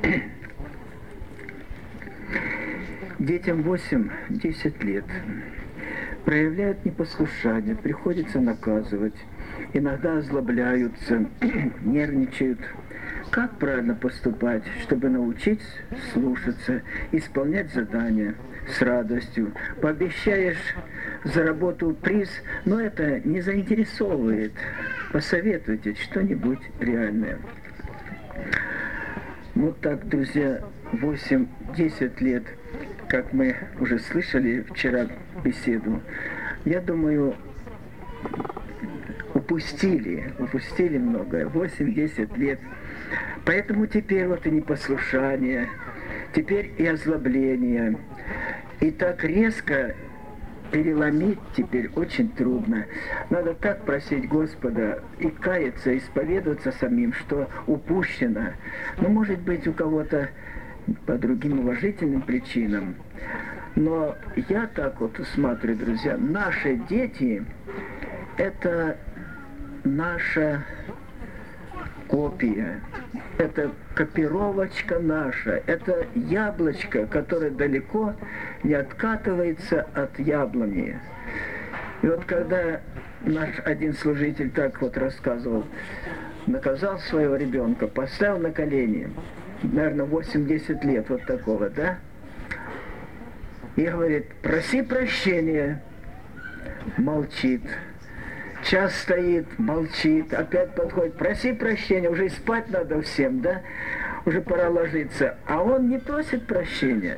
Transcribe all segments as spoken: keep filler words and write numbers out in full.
Детям восемь-десять лет проявляют непослушание, приходится наказывать, иногда озлобляются, нервничают. Как правильно поступать, чтобы научить слушаться, исполнять задания с радостью? Пообещаешь за работу приз, но это не заинтересовывает. Посоветуйте что-нибудь реальное. Вот так, друзья, восемь-десять лет, как мы уже слышали вчера беседу, я думаю, упустили, упустили многое. восемь-десять лет. Поэтому теперь вот и непослушание, теперь и озлобление. И так резко переломить теперь очень трудно. Надо так просить Господа и каяться, исповедоваться самим, что упущено. Но, может быть, у кого-то по другим уважительным причинам. Но я так вот усматриваю, друзья, наши дети – это наша копия, это копировочка наша, это яблочко, которое далеко не откатывается от яблони. И вот когда наш один служитель так вот рассказывал, наказал своего ребенка, поставил на колени, наверное, восемь-десять лет вот такого, да? И говорит, проси прощения, молчит. Час стоит, молчит, опять подходит, проси прощения, уже и спать надо всем, да? Уже пора ложиться. А он не просит прощения.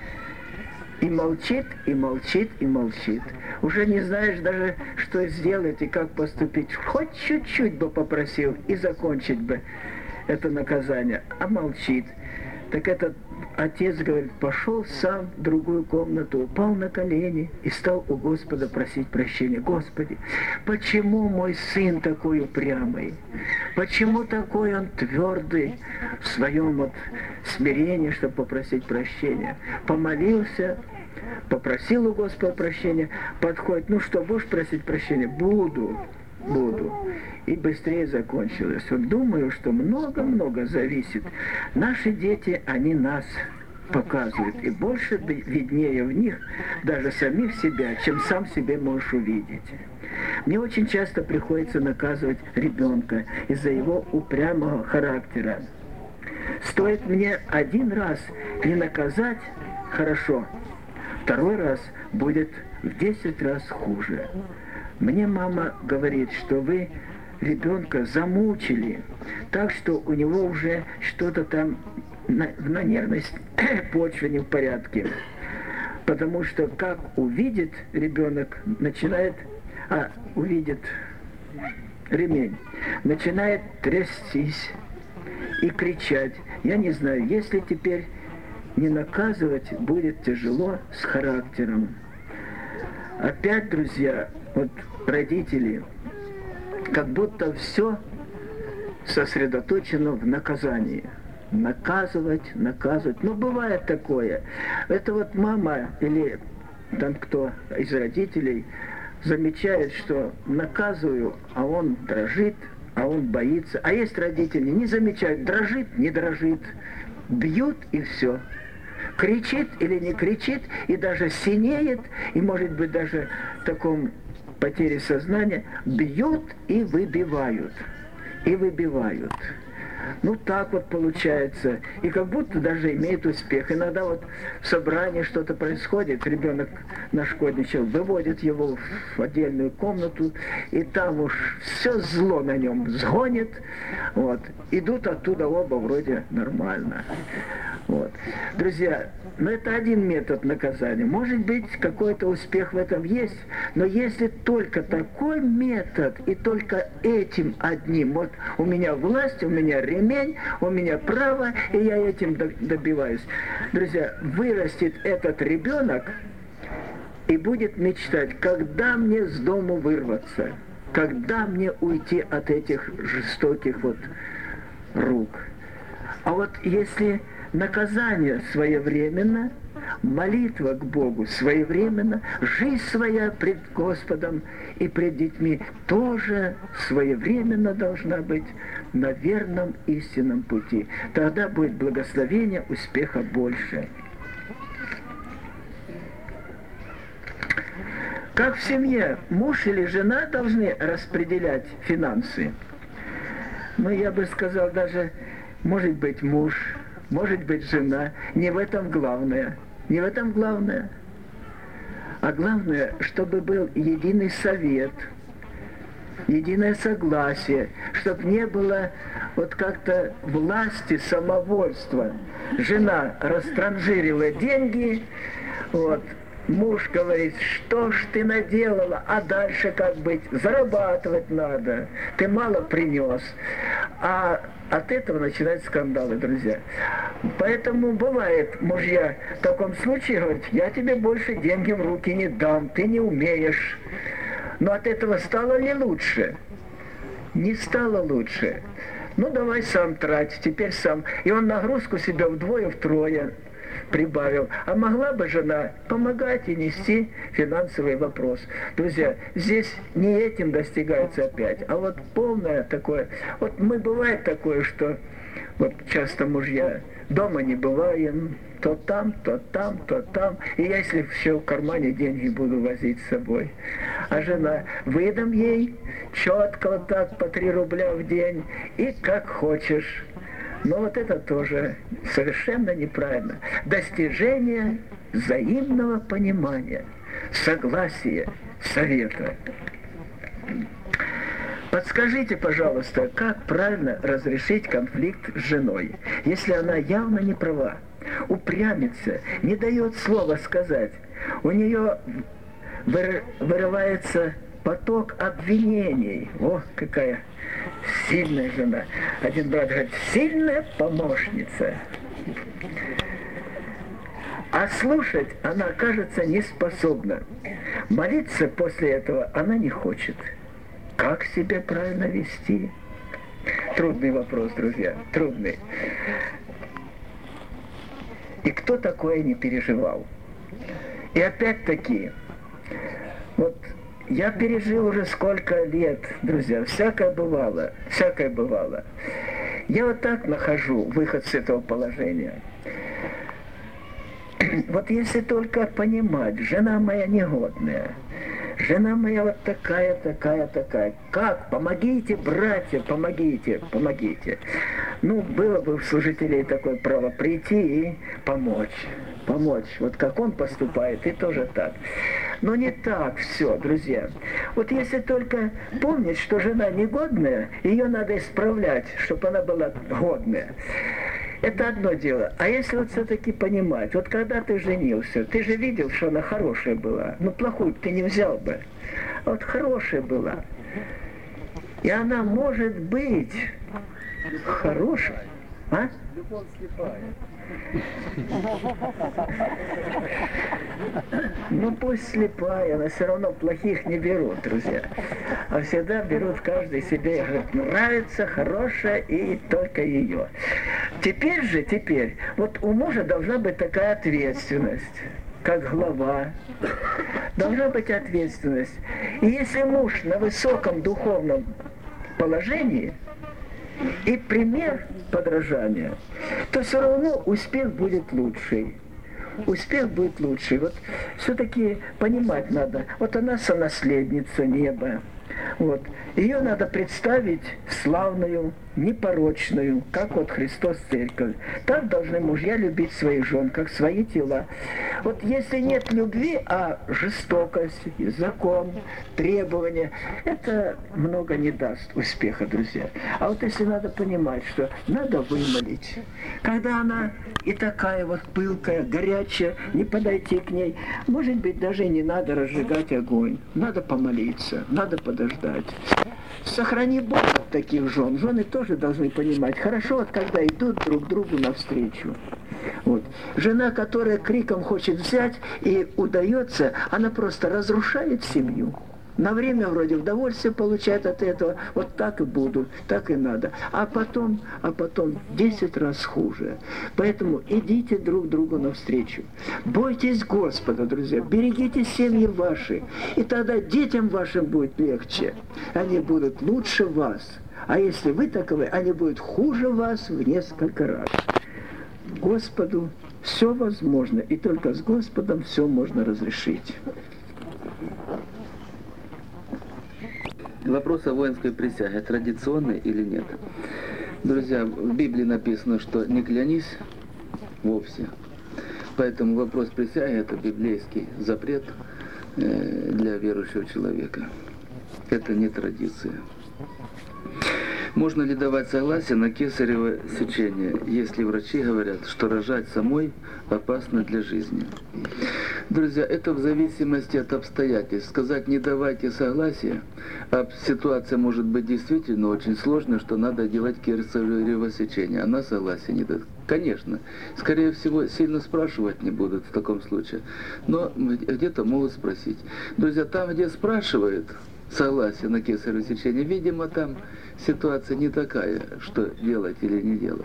И молчит, и молчит, и молчит. Уже не знаешь даже, что сделать и как поступить. Хоть чуть-чуть бы попросил и закончить бы это наказание, а молчит. Так этот отец, говорит, пошел сам в другую комнату, упал на колени и стал у Господа просить прощения. Господи, почему мой сын такой упрямый? Почему такой он твердый в своем вот смирении, чтобы попросить прощения? Помолился, попросил у Господа прощения, подходит, ну что, будешь просить прощения? Буду. Буду. И быстрее закончилось. Вот думаю, что много-много зависит. Наши дети, они нас показывают. И больше виднее в них даже самих себя, чем сам себе можешь увидеть. Мне очень часто приходится наказывать ребенка из-за его упрямого характера. Стоит мне один раз не наказать, хорошо. Второй раз будет в десять раз хуже. Мне мама говорит, что вы ребенка замучили, так что у него уже что-то там на, на нервной почве не в порядке. Потому что как увидит ребенок, начинает, а, увидит ремень, начинает трястись и кричать. Я не знаю, если теперь не наказывать, будет тяжело с характером. Опять, друзья, вот родители, как будто все сосредоточено в наказании. Наказывать, наказывать. Ну, бывает такое. Это вот мама или там кто из родителей замечает, что наказываю, а он дрожит, а он боится. А есть родители, не замечают, дрожит, не дрожит. Бьют и все. Кричит или не кричит, и даже синеет, и может быть даже в таком потере сознания, бьют и выбивают. И выбивают. Ну так вот получается. И как будто даже имеет успех. Иногда вот в собрании что-то происходит, ребенок нашкодничал, выводит его в отдельную комнату, и там уж все зло на нем сгонит. Вот. Идут оттуда оба вроде нормально. Вот. Друзья, но это один метод наказания. Может быть, какой-то успех в этом есть, но если только такой метод и только этим одним, вот у меня власть, у меня ремень, у меня право, и я этим добиваюсь. Друзья, вырастет этот ребенок и будет мечтать, когда мне с дому вырваться, когда мне уйти от этих жестоких вот рук. А вот если наказание своевременно, молитва к Богу своевременно, жизнь своя пред Господом и пред детьми тоже своевременно должна быть, на верном истинном пути. Тогда будет благословение, успеха больше. Как в семье муж или жена должны распределять финансы? Ну, я бы сказал, даже, может быть, муж, может быть, жена. Не в этом главное. Не в этом главное. А главное, чтобы был единый совет, единое согласие, чтобы не было вот как-то власти, самовольства. Жена растранжирила деньги, вот, муж говорит, что ж ты наделала, а дальше как быть? Зарабатывать надо, ты мало принес. А от этого начинаются скандалы, друзья. Поэтому бывает, мужья в таком случае говорят, я тебе больше деньги в руки не дам, ты не умеешь. Но от этого стало ли лучше? Не стало лучше. Ну, давай сам трать, теперь сам. И он нагрузку себе вдвое-втрое прибавил. А могла бы жена помогать и нести финансовый вопрос. Друзья, здесь не этим достигается опять, а вот полное такое. Вот мы бывает такое, что вот часто мужья дома не бываем, то там, то там, то там. И я, если все в кармане, деньги буду возить с собой. А жена, выдам ей четко вот так по три рубля в день и как хочешь. Но вот это тоже совершенно неправильно. Достижение взаимного понимания, согласия, совета. Подскажите, пожалуйста, как правильно разрешить конфликт с женой, если она явно не права, упрямится, не дает слова сказать, у нее вырывается поток обвинений. О, какая сильная жена. Один брат говорит, сильная помощница. А слушать она, кажется, не способна. Молиться после этого она не хочет. Как себя правильно вести? Трудный вопрос, друзья, трудный. И кто такое не переживал? И опять-таки, вот я пережил уже сколько лет, друзья, всякое бывало, всякое бывало. Я вот так нахожу выход с этого положения. Вот если только понимать, жена моя негодная, жена моя вот такая, такая, такая. Как? Помогите, братья, помогите, помогите. Ну, было бы у служителей такое право прийти и помочь. Помочь. Вот как он поступает, и тоже так. Но не так все, друзья. Вот если только помнить, что жена негодная, ее надо исправлять, чтобы она была годная. Это одно дело. А если вот все-таки понимать, вот когда ты женился, ты же видел, что она хорошая была. Ну, плохую ты не взял бы. А вот хорошая была. И она может быть хорошая. А? Любовь слепая. Ну пусть слепая, но все равно плохих не берут, друзья. А всегда берут каждый себе, говорит, нравится, хорошая и только ее. Теперь же, теперь, вот у мужа должна быть такая ответственность, как глава. Должна быть ответственность. И если муж на высоком духовном положении, и пример подражания, то все равно успех будет лучший. Успех будет лучший. Вот все-таки понимать надо. Вот она сонаследница неба. Вот. Ее надо представить славную, непорочную, как вот Христос церковь. Так должны мужья любить своих жен, как свои тела. Вот если нет любви, а жестокость, закон, требования, это много не даст успеха, друзья. А вот если надо понимать, что надо вымолить, когда она и такая вот пылкая, горячая, не подойти к ней, может быть, даже не надо разжигать огонь, надо помолиться, надо подождать. Сохрани Бог от таких жен. Жены тоже должны понимать, хорошо, вот когда идут друг другу навстречу. Вот. Жена, которая криком хочет взять и удается, она просто разрушает семью. На время вроде удовольствие получает от этого, вот так и буду, так и надо. А потом, а потом десять раз хуже. Поэтому идите друг другу навстречу. Бойтесь Господа, друзья, берегите семьи ваши, и тогда детям вашим будет легче. Они будут лучше вас. А если вы таковы, они будут хуже вас в несколько раз. Господу все возможно, и только с Господом все можно разрешить. Вопрос о воинской присяге традиционный или нет? Друзья, в Библии написано, что не клянись вовсе. Поэтому вопрос присяги – это библейский запрет для верующего человека. Это не традиция. Можно ли давать согласие на кесарево сечение, если врачи говорят, что рожать самой опасно для жизни? Друзья, это в зависимости от обстоятельств. Сказать «не давайте согласия», а ситуация может быть действительно очень сложная, что надо делать кесарево сечение. Она согласия не дает. Конечно, скорее всего, сильно спрашивать не будут в таком случае, но где-то могут спросить. Друзья, там, где спрашивают согласие на кесарево сечение, видимо, там ситуация не такая, что делать или не делать.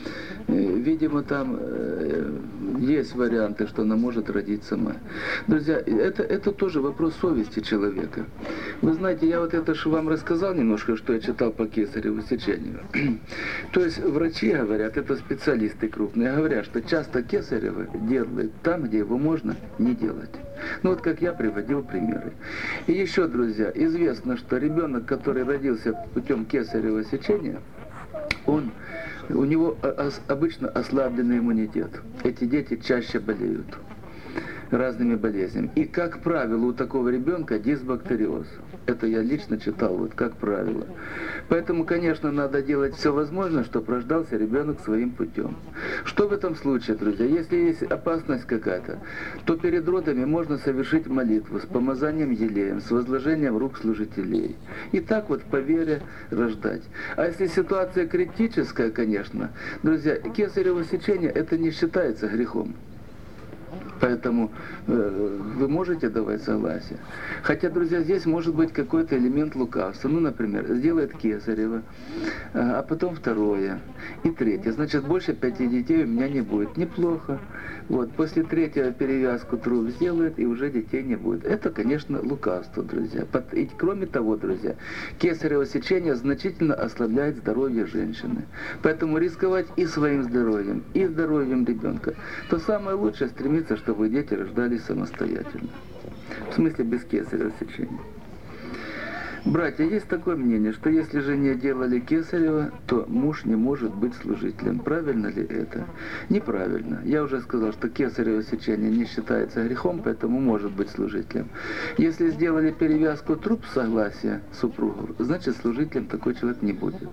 Видимо, там э, есть варианты, что она может родить сама. Друзья, это, это тоже вопрос совести человека. Вы знаете, я вот это же вам рассказал немножко, что я читал по кесареву сечению. То есть врачи говорят, это специалисты крупные, говорят, что часто кесарево делают там, где его можно не делать. Ну вот как я приводил примеры. И еще, друзья, известно, что ребенок, который родился путем кесарево сечения, он... у него обычно ослабленный иммунитет. Эти дети чаще болеют разными болезнями. И, как правило, у такого ребенка дисбактериоз. Это я лично читал, вот как правило. Поэтому, конечно, надо делать все возможное, чтобы рождался ребенок своим путем. Что в этом случае, друзья? Если есть опасность какая-то, то перед родами можно совершить молитву с помазанием елеем, с возложением рук служителей. И так вот по вере рождать. А если ситуация критическая, конечно, друзья, кесарево сечение это не считается грехом. Поэтому э, вы можете давать согласие. Хотя, друзья, здесь может быть какой-то элемент лукавства. Ну, например, сделает кесарево, а потом второе и третье. Значит, больше пяти детей у меня не будет. Неплохо. Вот, после третьего перевязку труп сделает, и уже детей не будет. Это, конечно, лукавство, друзья. И кроме того, друзья, кесарево сечение значительно ослабляет здоровье женщины. Поэтому рисковать и своим здоровьем, и здоровьем ребенка. То самое лучшее стремиться, чтобы дети рождались самостоятельно. В смысле без кесарево сечения. Братья, есть такое мнение, что если жене делали кесарево, то муж не может быть служителем. Правильно ли это? Неправильно. Я уже сказал, что кесарево сечение не считается грехом, поэтому может быть служителем. Если сделали перевязку труп с согласия супругов, значит служителем такой человек не будет.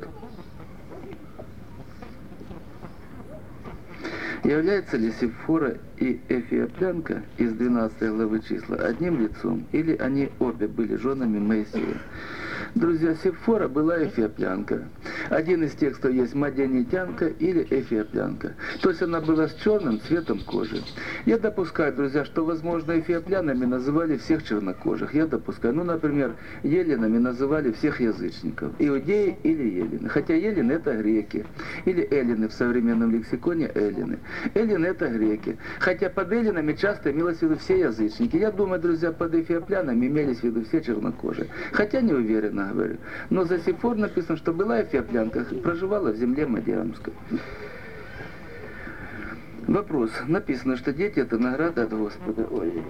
Являются ли Сепфора и Эфиоплянка из двенадцатой главы числа одним лицом, или они обе были женами Моисея? Друзья, Сепфора была эфиоплянка. Один из текстов есть мадианитянка или эфиоплянка. То есть она была с черным цветом кожи. Я допускаю, друзья, что, возможно, эфиоплянами называли всех чернокожих. Я допускаю. Ну, например, еленами называли всех язычников. Иудеи или елены. Хотя елены это греки. Или эллины в современном лексиконе эллины. Эллины это греки. Хотя под эллинами часто имелось в виду все язычники. Я думаю, друзья, под эфиоплянами имелись в виду все чернокожие. Хотя не уверен. Говорю. Но за Сепфор написано, что была эфиоплянка, проживала в земле Мадиамской. Вопрос. Написано, что дети это награда от Господа. Ой.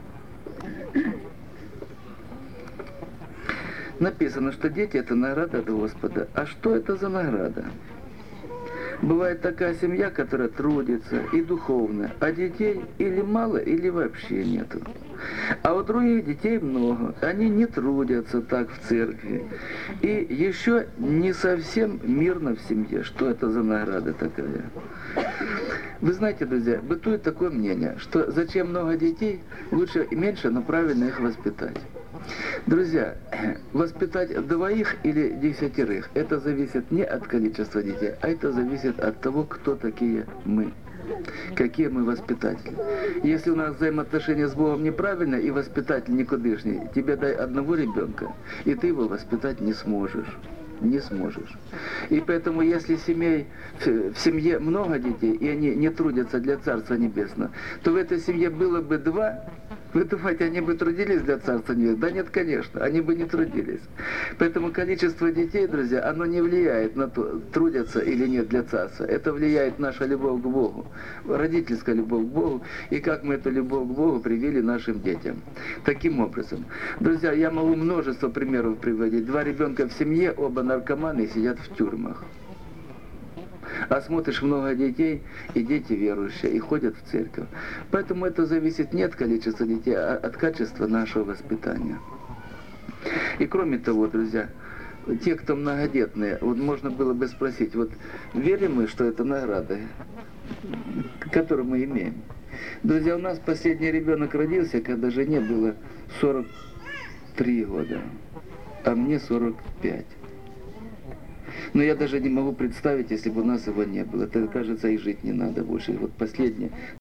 Написано, что дети это награда от Господа. А что это за награда? Бывает такая семья, которая трудится и духовно, а детей или мало, или вообще нету. А у других детей много, они не трудятся так в церкви. И еще не совсем мирно в семье. Что это за награда такая? Вы знаете, друзья, бытует такое мнение, что зачем много детей, лучше и меньше, но правильно их воспитать. Друзья, воспитать двоих или десятерых, это зависит не от количества детей, а это зависит от того, кто такие мы. Какие мы воспитатели. Если у нас взаимоотношения с Богом неправильные и воспитатель никудышний, тебе дай одного ребенка, и ты его воспитать не сможешь. не сможешь. И поэтому, если семей, в семье много детей, и они не трудятся для Царства Небесного, то в этой семье было бы два. Вы думаете, они бы трудились для Царства Небесного? Да нет, конечно, они бы не трудились. Поэтому количество детей, друзья, оно не влияет на то, трудятся или нет для Царства. Это влияет наша любовь к Богу, родительская любовь к Богу, и как мы эту любовь к Богу привили нашим детям. Таким образом. Друзья, я могу множество примеров приводить. Два ребенка в семье, оба наркоманы, сидят в тюрьмах. А смотришь много детей, и дети верующие, и ходят в церковь. Поэтому это зависит не от количества детей, а от качества нашего воспитания. И кроме того, друзья, те, кто многодетные, вот можно было бы спросить, вот верим мы, что это награда, которую мы имеем? Друзья, у нас последний ребенок родился, когда жене было сорок три года, а мне сорок пять. Но я даже не могу представить, если бы у нас его не было. Это, кажется, и жить не надо больше. И вот последнее.